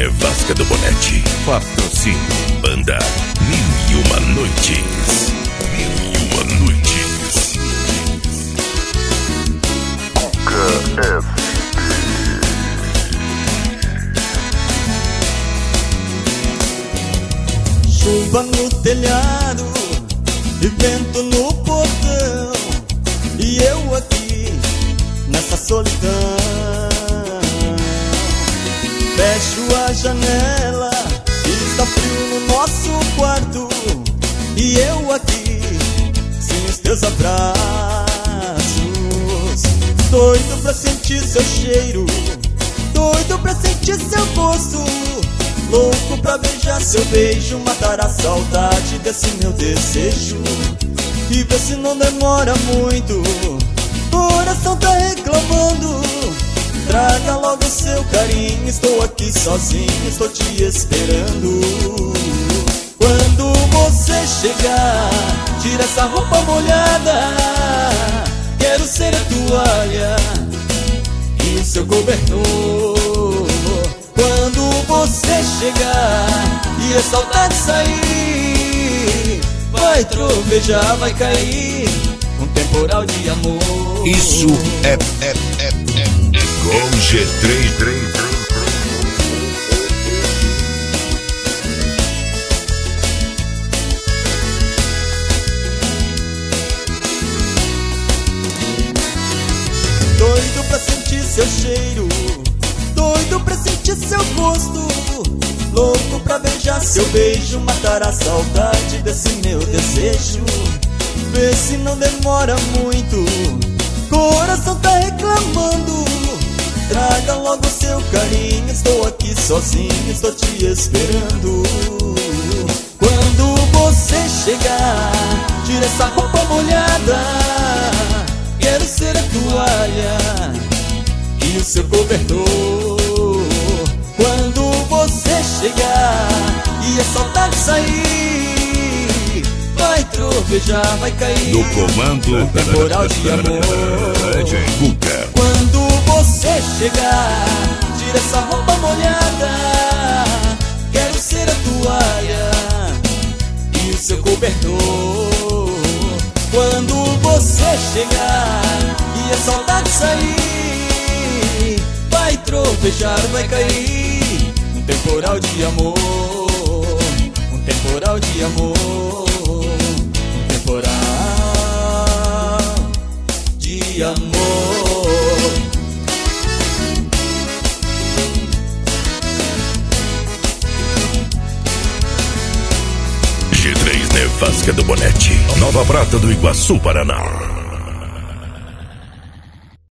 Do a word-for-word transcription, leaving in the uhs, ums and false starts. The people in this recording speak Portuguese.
Nevasca do Bonete. Patrocínio Banda Mil e Uma Noites. Mil e Uma Noites. Nunca é. Chuva no telhado e vento no portão, e eu aqui nessa solidão. Fecho a janela, está frio no nosso quarto, e eu aqui sem os teus abraços. Doido pra sentir seu cheiro, doido pra sentir seu gosto, louco pra beijar seu beijo, matar a saudade desse meu desejo. E vê se não demora muito, coração tá reclamando. Traga logo seu carinho, estou aqui sozinho, estou te esperando. Quando você chegar, tira essa roupa molhada, quero ser a toalha e o seu cobertor. Quando você chegar e a saudade sair, vai trovejar, vai cair um temporal de amor. Isso é, é, é, é, é com G três. Doido pra sentir seu cheiro, doido pra sentir seu gosto, louco pra beijar seu beijo, matar a saudade desse meu desejo. Vê se não demora muito, coração tá reclamando. Traga logo seu carinho, estou aqui sozinho, estou te esperando. Quando você chegar, tira essa roupa molhada, quero ser a toalha e o seu cobertor. Quando você chegar e a saudade sair, vai trovejar, vai cair no comando um temporal de amor. Quando você chegar, tira essa roupa molhada, quero ser a toalha e o seu cobertor. Quando você chegar e a saudade sair, vai trovejar, vai cair um temporal de amor, um temporal de amor, um temporal de amor. G três Nevasca do Bonete, Nova Prata do Iguaçu, Paraná.